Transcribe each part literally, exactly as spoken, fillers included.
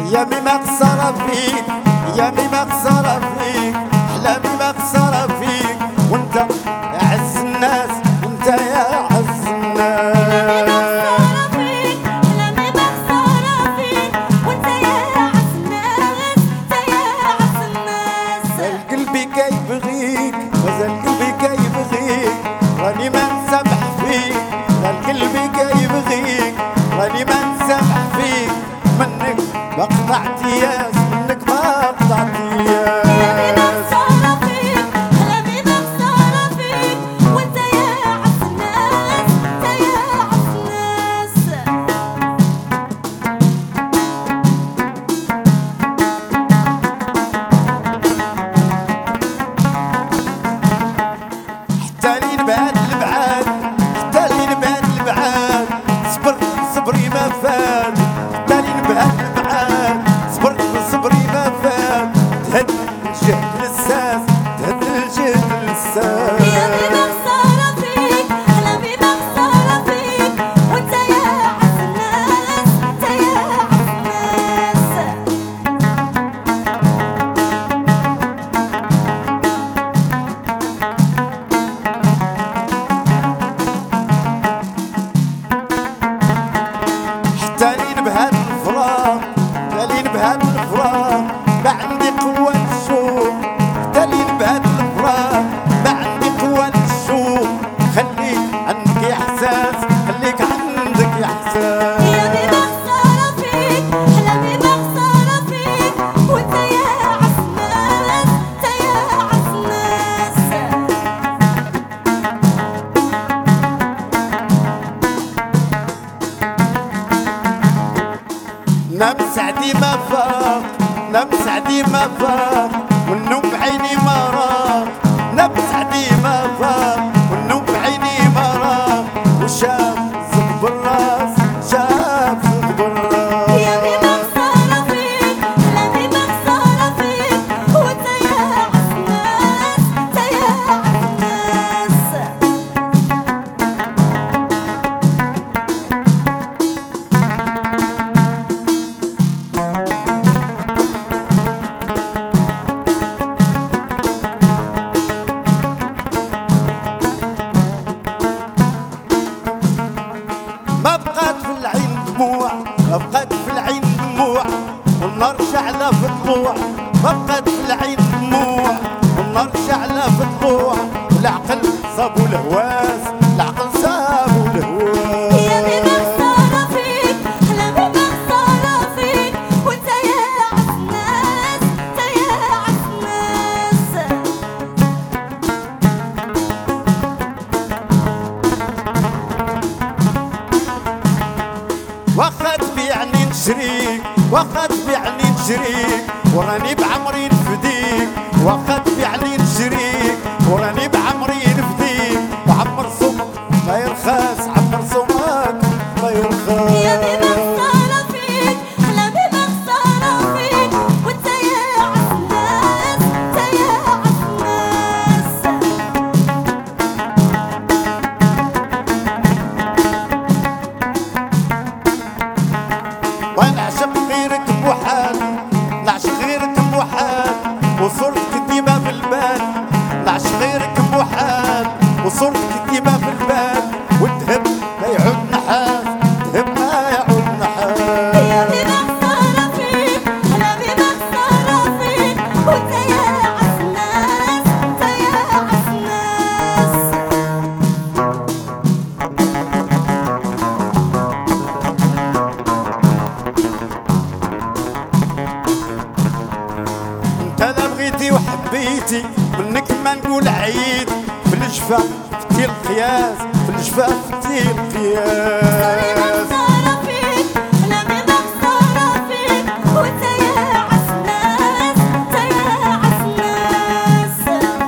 يا مي ما خسارة فيك، يا مي ما خسارة فيك، أحلامي ما خسارة فيك، وانت يا عز الناس، انت يا عز الناس. قلبي كي يبغيك، مازال قلبي كي يبغيك، راني ما نسامح فيك، قلبي كي يبغيك، راني ما نسامح فيك، منك ما قطعت ياس، منك ما قطعت ياس. بعد البعاد احتالين بعد البعاد، صبر صبري ما فات، احتالين بعد البعاد صبر صبري ما فات، تهد الجهد للساس، تهد الجهد للساس. يا مي ما خسارة فيك، أحلامي ما خسارة فيك، وانت يا عز الناس، انت يا عز الناس. تالين بهاد الفراق، تالين بهاد الفراق، ما عندي قوة الشوق، تالين بهاد الفراق، ما عندي قوة الشوق، خليك عندك إحساس، خليك عندك إحساس. يا مي ما خسارة فيك، أحلامي ما خسارة فيك، وانت يا عز الناس، انت يا عز الناس. نام سعدي ما فاق، نام سعدي ما فاق، والنوم بعيني ما راق، نام سعدي ما فاق، والنوم بعيني ما راق، وشاف زغب الراس، شاف زغب الراس. يا مي ما خسارة فيك، أحلامي ما خسارة فيك، وانت يا عز الناس، انت يا عز الناس. ما بقات في العين دموع، ما بقات في العين دموع، والنار شعلة في طلوع، ما بقات في العين دموع، والنار شعلة في طلوع، والعقل صابو الهواس، العقل صابو الهواس. يا مي ما خسارة فيك، أحلامي ما خسارة فيك، وانت يا عز الناس، انت يا عز الناس. واخا تبيعني نشريك، واخا تبيعني نشريك، وراني بعمري نفديك، واخا تبيعني نشريك، وراني بعمري نفديك، وعمر صومك ما يرخص، عمر صومك ما يرخص. يا مي ما خسارة فيك، أحلامي ما خسارة فيك، وانت يا عز الناس، انت يا عز الناس. ونعشق غيرك بوحال، نعشق غيرك بوحال، وصورتك ديما في البال، نعشق غيرك بوحال، وصورتك ديما في البال، والذهب ما يعود نحاس، الذهب ما يعود نحاس. يا مي ما خسارة فيك، أحلامي ما خسارة فيك، وانت يا عز الناس، انت يا عز الناس. انت لا بغيتي وحبيتي، منك ما نقول عيد، في الجفا فتي القياس، في الجفا فتي القياس. خسارة فيك، أحلامي ما خسارة فيك، وانت يا عز الناس، انت يا عز الناس.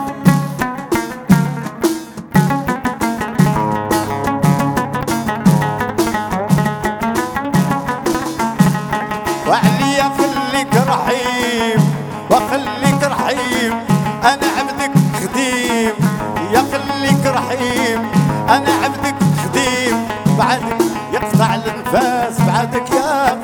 وعليا خليك رحيم، وخليك رحيم، انا عبدك خديم، يا خليك رحيم، انا عبدك خديم، بعدك يقطع الانفاس، بعدك يا